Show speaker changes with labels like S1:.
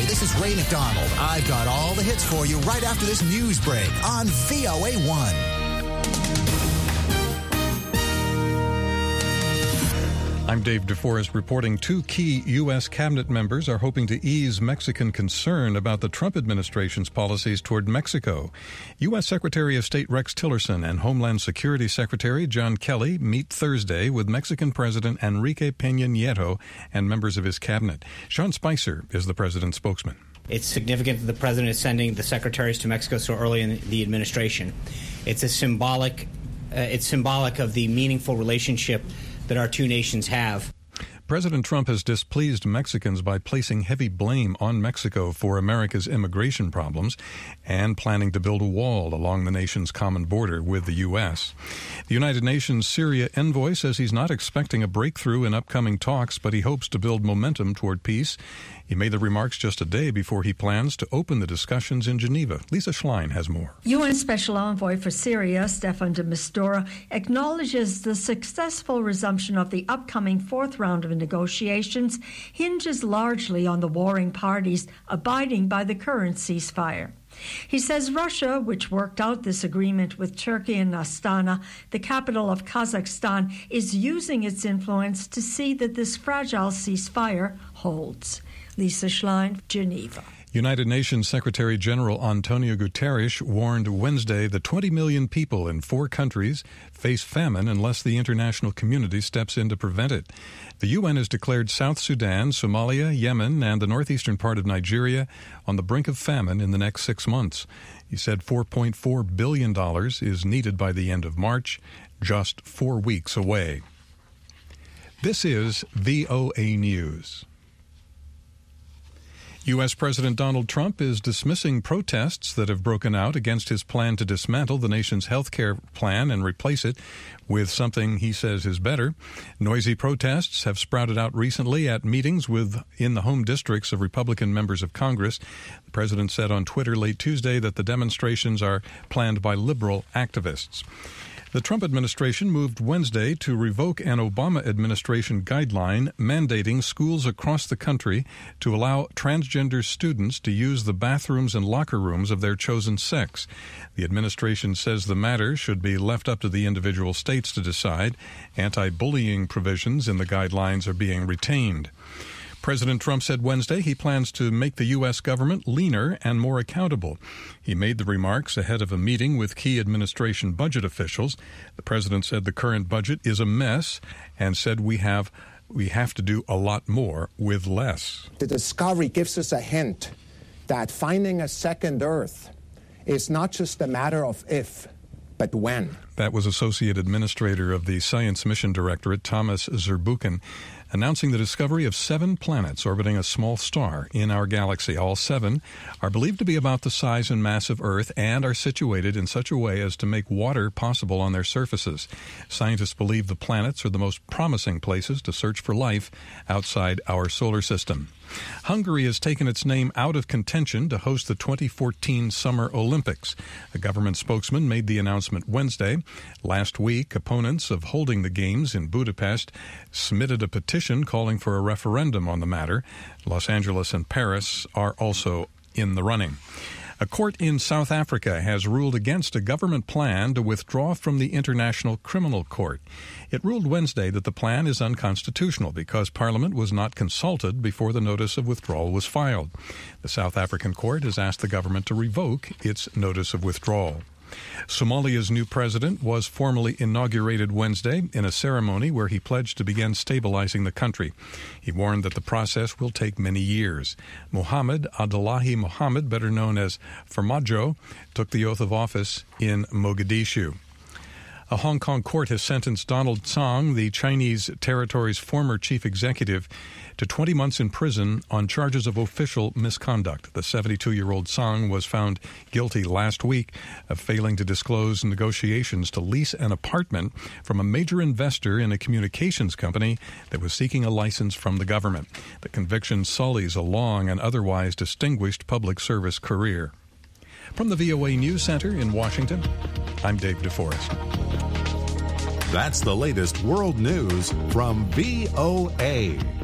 S1: this is Ray McDonald. I've got all the hits for you right after this news break on VOA1.
S2: I'm Dave DeForest reporting 2 key U.S. cabinet members are hoping to ease Mexican concern about the Trump administration's policies toward Mexico. U.S. Secretary of State Rex Tillerson and Homeland Security Secretary John Kelly meet Thursday with Mexican President Enrique Peña Nieto and members of his cabinet. Sean Spicer is the president's spokesman.
S3: It's significant that the president is sending the secretaries to Mexico so early in the administration. It's symbolic of the meaningful relationship that our two nations have.
S2: President Trump has displeased Mexicans by placing heavy blame on Mexico for America's immigration problems and planning to build a wall along the nation's common border with the U.S. The United Nations Syria envoy says he's not expecting a breakthrough in upcoming talks, but he hopes to build momentum toward peace. He made the remarks just a day before he plans to open the discussions in Geneva. Lisa Schlein has more.
S4: UN Special Envoy for Syria, Stefan de Mistura, acknowledges the successful resumption of the upcoming 4th round of negotiations hinges largely on the warring parties abiding by the current ceasefire. He says Russia, which worked out this agreement with Turkey in Astana, the capital of Kazakhstan, is using its influence to see that this fragile ceasefire holds. Lisa Schlein, Geneva.
S2: United Nations Secretary General Antonio Guterres warned Wednesday that 20 million people in 4 countries face famine unless the international community steps in to prevent it. The UN has declared South Sudan, Somalia, Yemen, and the northeastern part of Nigeria on the brink of famine in the next 6 months. He said $4.4 billion is needed by the end of March, just 4 weeks away. This is VOA News. U.S. President Donald Trump is dismissing protests that have broken out against his plan to dismantle the nation's health care plan and replace it with something he says is better. Noisy protests have sprouted out recently at meetings in the home districts of Republican members of Congress. The president said on Twitter late Tuesday that the demonstrations are planned by liberal activists. The Trump administration moved Wednesday to revoke an Obama administration guideline mandating schools across the country to allow transgender students to use the bathrooms and locker rooms of their chosen sex. The administration says the matter should be left up to the individual states to decide. Anti-bullying provisions in the guidelines are being retained. President Trump said Wednesday he plans to make the U.S. government leaner and more accountable. He made the remarks ahead of a meeting with key administration budget officials. The president said the current budget is a mess and said we have to do a lot more with less.
S5: The discovery gives us a hint that finding a second Earth is not just a matter of if, but when.
S2: That was Associate Administrator of the Science Mission Directorate, Thomas Zurbuchen, announcing the discovery of 7 planets orbiting a small star in our galaxy. All 7 are believed to be about the size and mass of Earth and are situated in such a way as to make water possible on their surfaces. Scientists believe the planets are the most promising places to search for life outside our solar system. Hungary has taken its name out of contention to host the 2014 Summer Olympics. A government spokesman made the announcement Wednesday. Last week, opponents of holding the Games in Budapest submitted a petition calling for a referendum on the matter. Los Angeles and Paris are also in the running. A court in South Africa has ruled against a government plan to withdraw from the International Criminal Court. It ruled Wednesday that the plan is unconstitutional because Parliament was not consulted before the notice of withdrawal was filed. The South African court has asked the government to revoke its notice of withdrawal. Somalia's new president was formally inaugurated Wednesday in a ceremony where he pledged to begin stabilizing the country. He warned that the process will take many years. Mohamed Abdullahi Mohamed, better known as Farmajo, took the oath of office in Mogadishu. A Hong Kong court has sentenced Donald Tsang, the Chinese territory's former chief executive, to 20 months in prison on charges of official misconduct. The 72-year-old Tsang was found guilty last week of failing to disclose negotiations to lease an apartment from a major investor in a communications company that was seeking a license from the government. The conviction sullies a long and otherwise distinguished public service career. From the VOA News Center in Washington, I'm Dave DeForest.
S6: That's the latest world news from VOA.